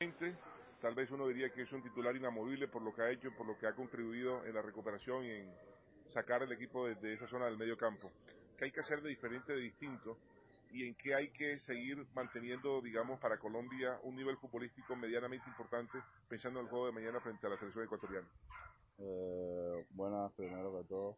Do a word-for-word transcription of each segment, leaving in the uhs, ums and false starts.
Tal vez uno diría que es un titular inamovible por lo que ha hecho, por lo que ha contribuido en la recuperación y en sacar el equipo de, de esa zona del medio campo. ¿Qué hay que hacer de diferente, de distinto? ¿Y en qué hay que seguir manteniendo, digamos, para Colombia un nivel futbolístico medianamente importante, pensando en el juego de mañana frente a la selección ecuatoriana? Eh, buenas, primero que todo.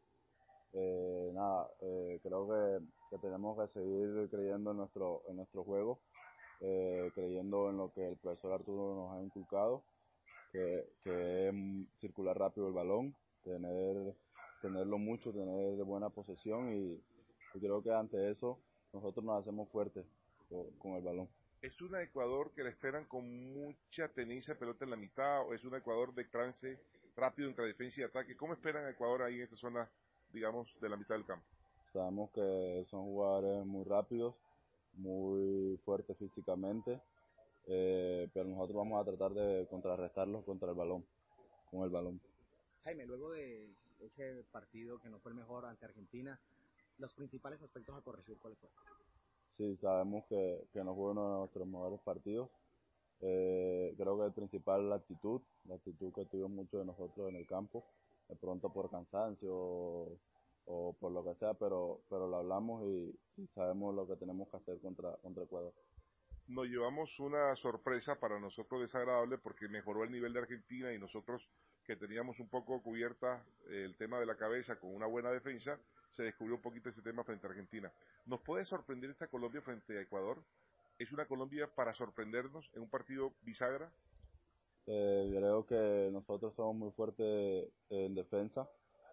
Eh, nada, eh, creo que, que tenemos que seguir creyendo en nuestro, en nuestro juego, eh, creyendo en lo que el profesor Arturo nos ha inculcado, que, que es circular rápido el balón, tener, tenerlo mucho, tener buena posesión y, y creo que ante eso nosotros nos hacemos fuertes con, con el balón. ¿Es un Ecuador que le esperan con mucha tenencia de pelota en la mitad o es un Ecuador de trance rápido entre defensa y ataque? ¿Cómo esperan a Ecuador ahí en esa zona, digamos, de la mitad del campo? Sabemos que son jugadores muy rápidos, muy fuertes físicamente, eh, pero nosotros vamos a tratar de contrarrestarlos contra el balón, con el balón. Jaime, luego de ese partido que no fue el mejor ante Argentina, los principales aspectos a corregir, ¿cuáles fueron? Sí, sabemos que, que no fue uno de nuestros mejores partidos. Eh, creo que el principal es la actitud, la actitud que tuvimos muchos de nosotros en el campo, de pronto por cansancio o, o por lo que sea, pero, pero lo hablamos y, y sabemos lo que tenemos que hacer contra, contra Ecuador. Nos llevamos una sorpresa para nosotros desagradable porque mejoró el nivel de Argentina y nosotros que teníamos un poco cubierta el tema de la cabeza con una buena defensa, se descubrió un poquito ese tema frente a Argentina. ¿Nos puede sorprender esta Colombia frente a Ecuador? ¿Es una Colombia para sorprendernos en un partido bisagra? Eh, creo que nosotros somos muy fuertes en defensa.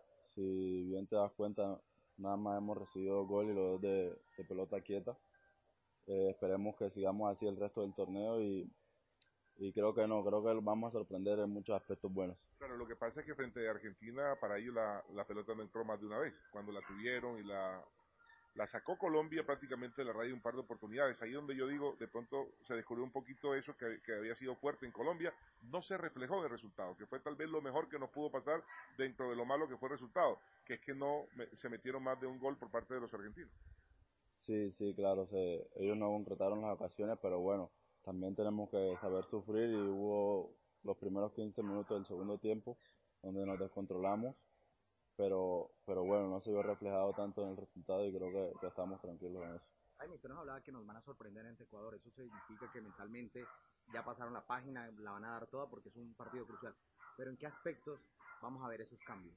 Si bien te das cuenta, nada más hemos recibido gol y los dos de, de pelota quieta. Eh, esperemos que sigamos así el resto del torneo y, y creo que no, creo que vamos a sorprender en muchos aspectos buenos. Claro, lo que pasa es que frente a Argentina, para ellos la, la pelota no entró más de una vez. Cuando la tuvieron y la, la sacó Colombia prácticamente de la raya un par de oportunidades. Ahí donde yo digo, de pronto se descubrió un poquito eso que, que había sido fuerte en Colombia, no se reflejó en el resultado, que fue tal vez lo mejor que nos pudo pasar dentro de lo malo que fue el resultado, que es que no me, se metieron más de un gol por parte de los argentinos. Sí, sí, claro, se, ellos no concretaron las ocasiones, pero bueno, también tenemos que saber sufrir y hubo los primeros quince minutos del segundo tiempo donde nos descontrolamos, pero, pero bueno, no se vio reflejado tanto en el resultado y creo que, que estamos tranquilos en eso. Jaime, usted nos hablaba que nos van a sorprender ante Ecuador. Eso significa que mentalmente ya pasaron la página, la van a dar toda porque es un partido crucial. Pero ¿en qué aspectos vamos a ver esos cambios?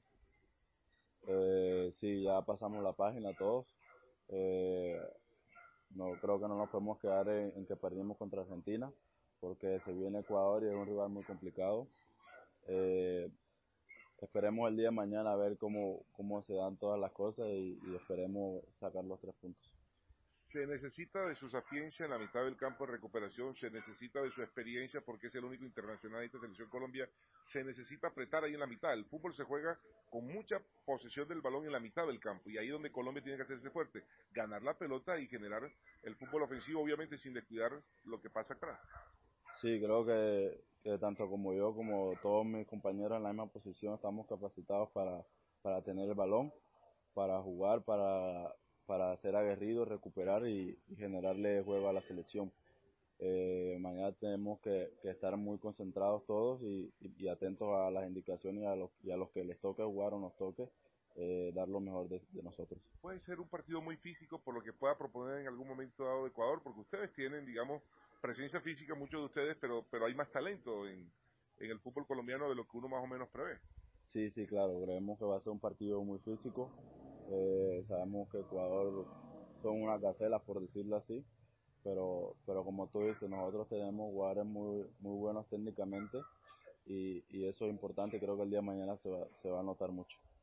Eh, sí, ya pasamos la página todos. Eh, no creo que no nos podemos quedar en, en que perdimos contra Argentina, porque se viene Ecuador y es un rival muy complicado. Eh, esperemos el día de mañana a ver cómo, cómo se dan todas las cosas y, y esperemos sacar los tres puntos. Se necesita de su sapiencia en la mitad del campo de recuperación, se necesita de su experiencia porque es el único internacional de esta selección Colombia, se necesita apretar ahí en la mitad. El fútbol se juega con mucha posesión del balón en la mitad del campo y ahí es donde Colombia tiene que hacerse fuerte, ganar la pelota y generar el fútbol ofensivo, obviamente sin descuidar lo que pasa atrás. Sí, creo que, que tanto como yo como todos mis compañeros en la misma posición estamos capacitados para, para tener el balón, para jugar, para, para ser aguerridos, recuperar y, y generarle juego a la selección. Eh, mañana tenemos que, que estar muy concentrados todos y, y, y atentos a las indicaciones y a, los, y a los que les toque jugar o nos toque, eh, dar lo mejor de, de nosotros. Puede ser un partido muy físico por lo que pueda proponer en algún momento dado Ecuador, porque ustedes tienen, digamos, presencia física, muchos de ustedes, pero, pero hay más talento en, en el fútbol colombiano de lo que uno más o menos prevé. Sí, sí, claro, creemos que va a ser un partido muy físico. Eh, sabemos que Ecuador son unas gacelas, por decirlo así, pero, pero como tú dices, nosotros tenemos jugadores muy, muy buenos técnicamente y, y eso es importante, creo que el día de mañana se va, se va a notar mucho.